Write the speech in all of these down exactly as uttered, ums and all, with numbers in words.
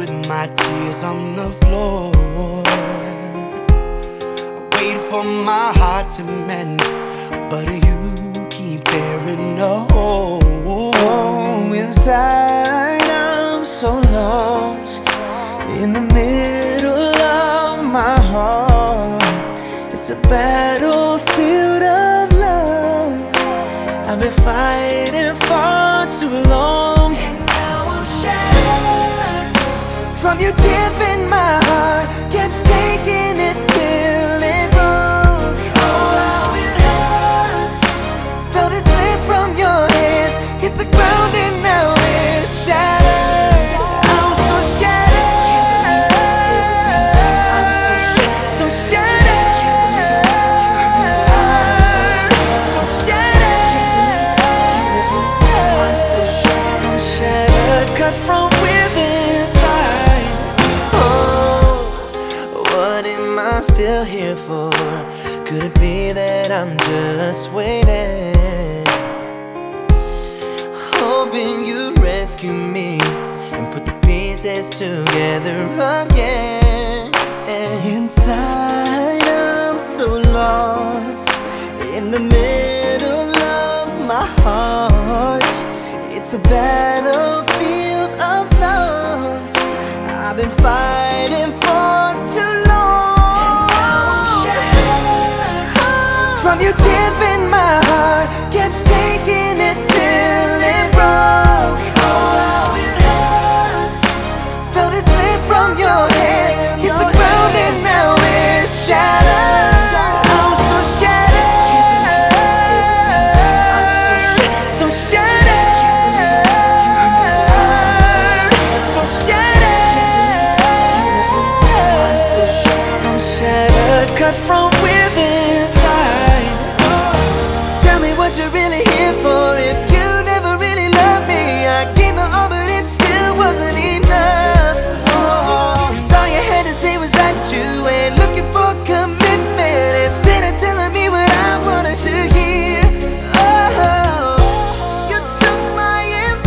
with my tears on the floor. I wait for my heart to mend, but you keep tearing a hole. Oh, inside I'm so lost, in the middle of my heart. It's a battlefield of love I've been fighting for too long. And now I'm shattered from you tipping my heart. Kept taking it till it broke. Oh, how it hurts. Felt it slip from your hands, hit the ground and now it's shattered. I'm so shattered, so shattered, so shattered. I'm shattered, cut from within inside. Oh, what am I still here for? Could it be that I'm just waiting, hoping you'd rescue me and put the pieces together again? Inside I'm so lost, in the middle of my heart. It's a battlefield of love I've been fighting for too long. And now I'm shattered from you tipping my heart. Kept taking it till it broke. Oh, how it hurts. Felt it slip from your hands, hit the ground and now it's shattered. I'm so shattered, so shattered, so shattered. I'm shattered, cut from within inside. Tell me what you're really here for. If you never really loved me, I gave my all but it still wasn't enough. Cause all you had to say was that you ain't looking for commitment, instead of telling me what I wanted to hear. Oh, you took my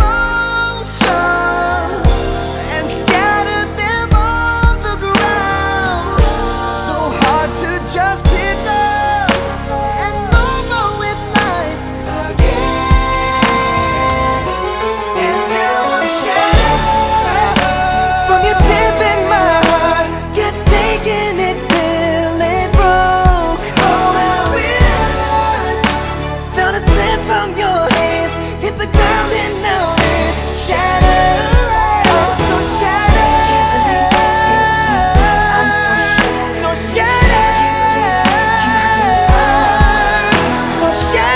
emotions and scattered them on the ground. So hard to just pick up and move on with life again. And now I'm shattered from you tipping my heart. Kept taking it till it broke. Oh, how it hurts. Felt it slip from your hands, hit the ground and now it's shattered. I'm so shattered, so shattered, so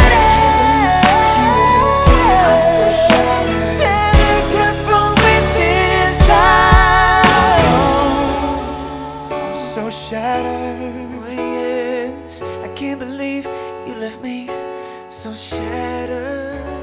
shattered, shattered, cut from within inside. I'm so shattered. Oh, yes, I can't believe you left me so shattered.